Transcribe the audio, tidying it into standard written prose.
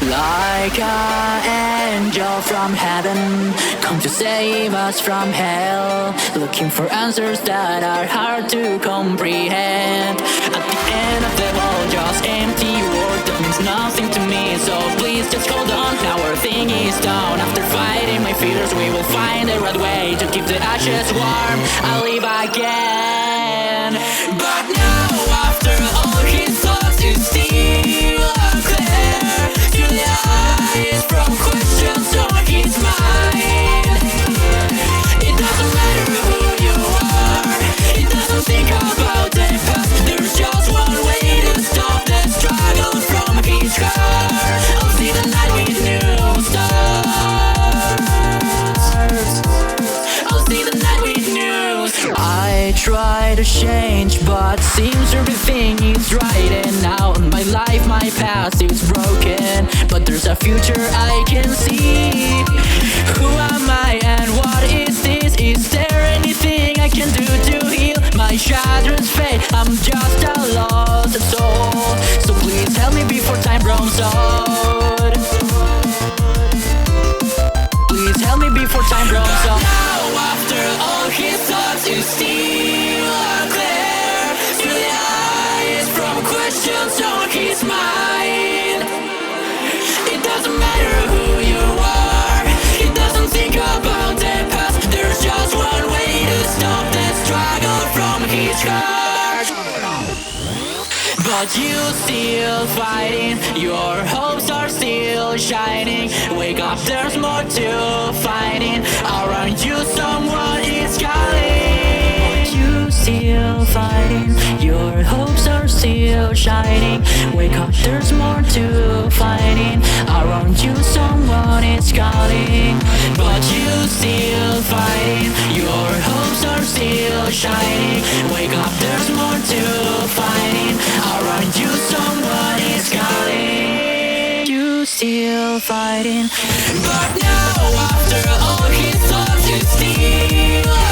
Like an angel from heaven, come to save us from hell. Looking for answers that are hard to comprehend. At the end of the world, just empty word that means nothing to me. So please just hold on, our thing is done. After fighting my fears, we will find the right way to keep the ashes warm. I'll live again. But now, after all his thoughts, is still unclear. Through the eyes from questions on his mind. It doesn't matter who you are. It doesn't think about the past. There's just one way to stop the struggle from his heart. I'll see the night with new stars. I'll see the night with new stars. I try to change, but seems everything is right. And now in my life, my past is broken, but there's a future I can see. Who am I and what is this? Is there anything I can do to heal my shattered fate? I'm just a lost soul, so please help me before time runs out. Please help me before time runs out. Now, after all his thoughts, is still unclear. Through the eyes from questions on his mind. It doesn't matter who you are. It doesn't think about the past. There's just one way to stop the struggle from his heart. But you still fighting, your hopes are still shining. Wake up, there's more to fighting. Around you someone is calling. You still fighting, your hopes are still shining. Wake up, there's more to fighting. Around you someone is calling. But you still fighting, your hopes are still shining. Wake up, there's more to fighting. Around you someone is calling. You still fighting. But now, after all his thoughts, you still